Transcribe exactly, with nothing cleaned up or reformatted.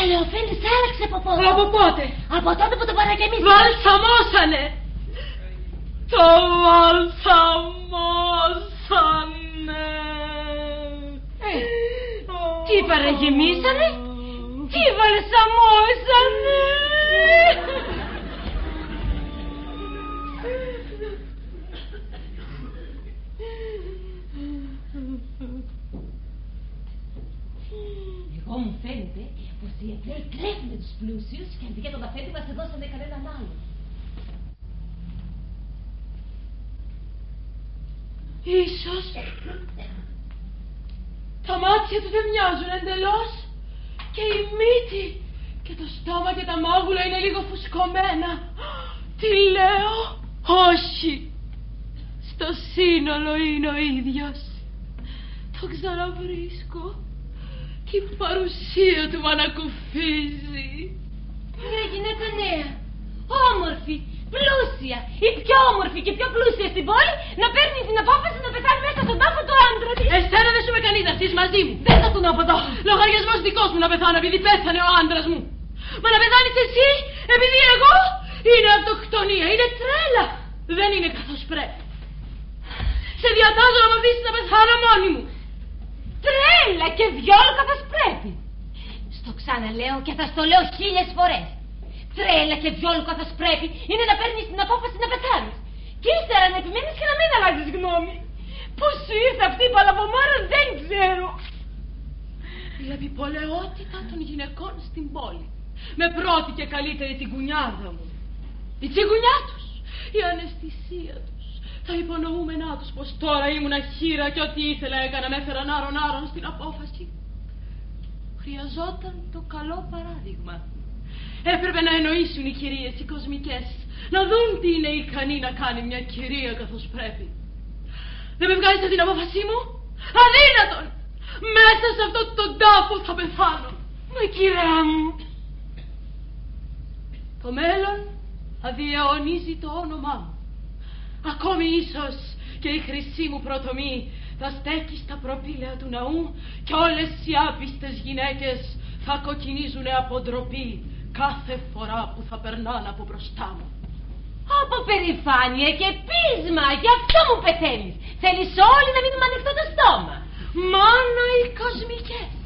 Ελαιοφαίνης άλλαξε από πότε. Από πότε? Από τότε που το παραγεμίσαμε. Βαλσαμώσανε. Το βαλσαμώσανε. Ε, τι παραγεμίσανε? Τι βαλσαμώσανε? Εγώ μου φαίνεται πως οι Εβραίοι κλέβουν τους πλούσιους και αντί για τον αφέντη μας έδωσανε κανέναν άλλο. Ίσως τα μάτια του δεν μοιάζουν εντελώς και η μύτη και το στόμα και τα μάγουλα είναι λίγο φουσκωμένα. Τι λέω? Όχι. Στο σύνολο είναι ο ίδιος. Το ξαναβρίσκω και η παρουσία του μ' ανακουφίζει. Μια γυναίκα νέα, όμορφη, πλούσια, η πιο όμορφη και πιο πλούσια στην πόλη, να παίρνει την απόφαση να πεθάνει μέσα στον τάφο του άντρα της. Εσένα δεν σου με κανείς να έρθεις μαζί μου. Δεν θα τον από εδώ. Λογαριασμός δικός μου να πεθάνω επειδή πέθανε ο άντρας μου. Μα να πεθάνεις εσύ επειδή εγώ? Είναι αυτοκτονία, είναι τρέλα. Δεν είναι καθώς πρέπει. Σε διατάζω να με αφήσεις να πεθάνω μόνη μου. Τρέλα και διόλου καθώς πρέπει. Στο ξαναλέω και θα στο λέω χίλιες φορές. Τρέλα και διόλου καθώς πρέπει είναι να παίρνεις την απόφαση να πεθάνεις. Και ύστερα να επιμένεις και να μην αλλάζεις γνώμη. Πώς σου ήρθε αυτή η παλαβομάρα δεν ξέρω. Η επιπολαιότητα των γυναικών στην πόλη. Με πρώτη και καλύτερη την κουνιάδα μου. Η τσιγκουνιά τους, η αναισθησία τους, τα υπονοούμενά τους πως τώρα ήμουν χείρα και ό,τι ήθελα έκανα με έφεραν άρον άρον στην απόφαση. Χρειαζόταν το καλό παράδειγμα. Έπρεπε να εννοήσουν οι κυρίες οι κοσμικές, να δουν τι είναι ικανή να κάνει μια κυρία καθώς πρέπει. Δεν με βγάζετε την απόφασή μου? Αδύνατον! Μέσα σε αυτό τον τάφο θα πεθάνω. Μα κυρά μου, το μέλλον θα διαιωνίζει το όνομά μου. Ακόμη ίσως και η χρυσή μου πρωτομή θα στέκει στα προπήλαια του ναού και όλες οι άπιστες γυναίκες θα κοκκινίζουν από ντροπή κάθε φορά που θα περνάνε από μπροστά μου. από περηφάνεια και πείσμα, γι' αυτό μου πεθαίνεις. Θέλεις όλοι να μείνουμε ανοιχτό το στόμα. Μόνο οι κοσμικές.